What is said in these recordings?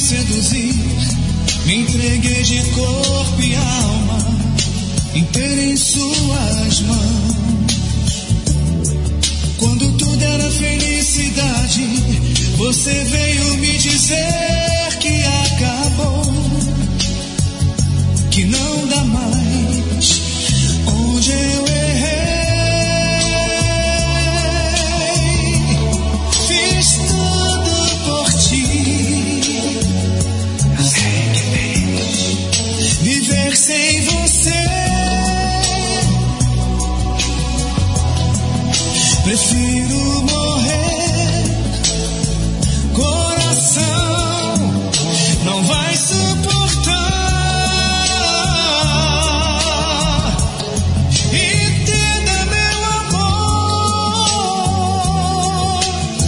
seduzir, me entreguei de corpo e alma inteira em suas mãos. Quando tudo era felicidade, você veio me dizer que acabou, que não dá mais. Onde eu errei, fiz tudo por ti. Sei que fez viver sem você. Prefiro morrer, coração não vai suportar. Entenda, meu amor,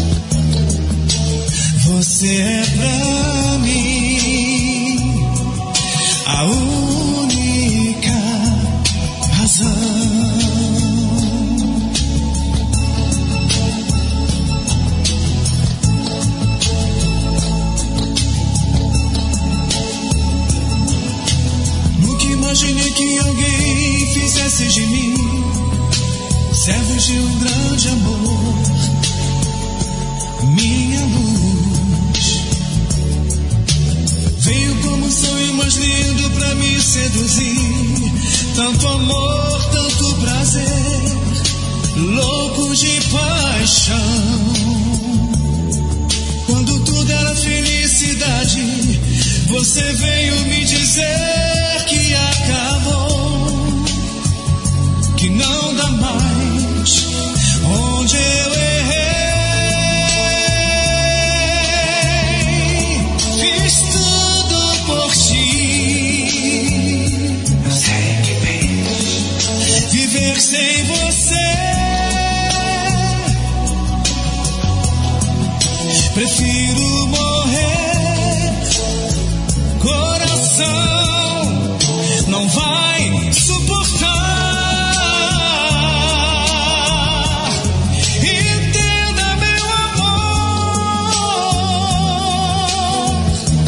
você é pra mim a única razão. Imaginei que alguém fizesse de mim servos de um grande amor, minha luz. Veio como um sonho mais lindo pra me seduzir. Tanto amor, tanto prazer, louco de paixão. Quando tudo era felicidade, você veio me dizer que acabou, que não dá mais. Onde eu errei, fiz tudo por ti. Eu sei que fez viver sem você. Prefiro morrer, coração não vai suportar. Entenda, meu amor,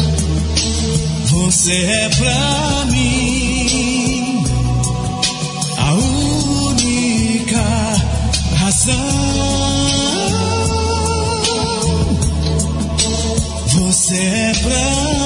você é pra mim a única razão. Você é pra